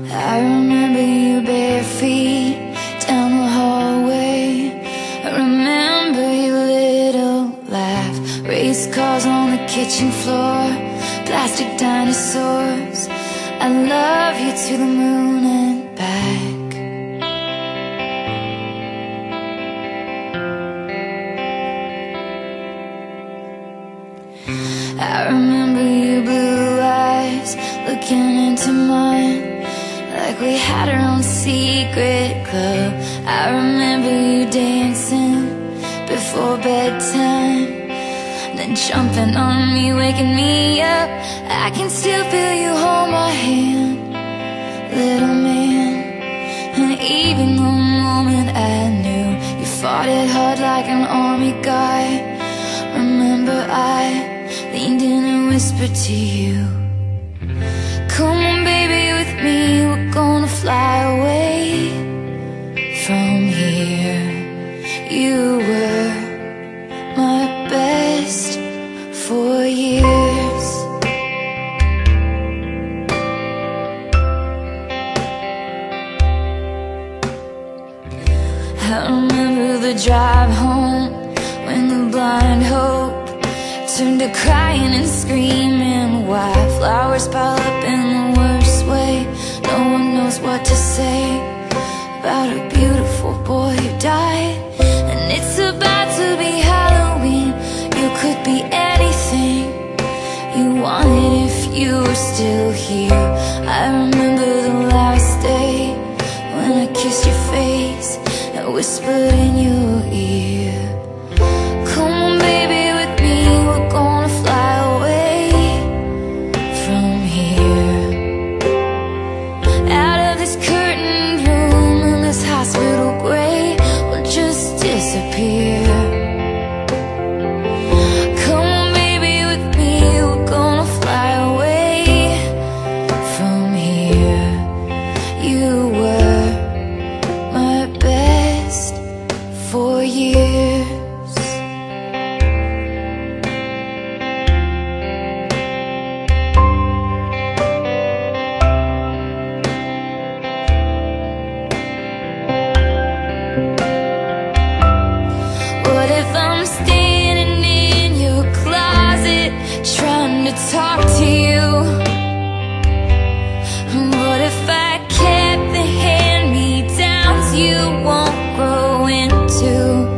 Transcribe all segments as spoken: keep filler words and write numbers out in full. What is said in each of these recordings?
I remember you bare feet down the hallway. I remember your little laugh. Race cars on the kitchen floor, plastic dinosaurs. I love you to the moon and back. I remember your blue eyes looking into mine, like we had our own secret club. I remember you dancing before bedtime, then jumping on me, waking me up. I can still feel you hold my hand, little man. And even the moment I knew you fought it hard like an army guy, remember I leaned in and whispered to you, come on baby with me, we're gonna fly away from here. You were my best for years. I remember the drive home when the blind hope turned to crying and screaming. Why flowers pile up in the worst way? No one knows what to say about a beautiful boy who died. And it's about to be Halloween. You could be anything you wanted if you were still here. I remember the last day when I kissed your face and whispered in your ear, come on baby with me, we're gonna fly away from here. Out of this curtained room in this hospital gray, we'll just disappear. Come on baby with me, we're gonna fly away from here. You were my best for years. What if I'm standing in your closet trying to talk to you? What if I kept the hand-me-downs you won't grow into?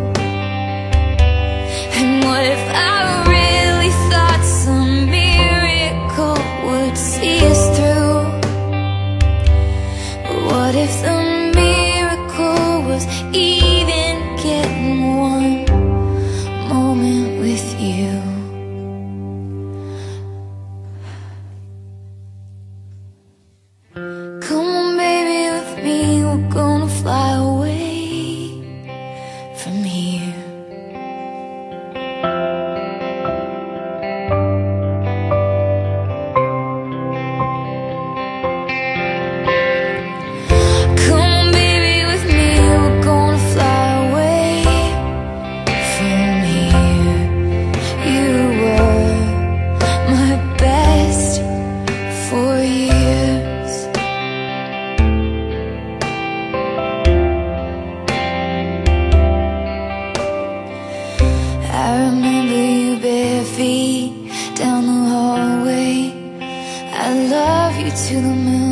And what if I really thought some miracle would see us through? What if the miracle was even getting one moment with you? Come on baby with me, we're gonna fly away from here. Come on baby with me, we're gonna fly away from here. You were my best for years. I remember you bare feet down the hallway. I love you to the moon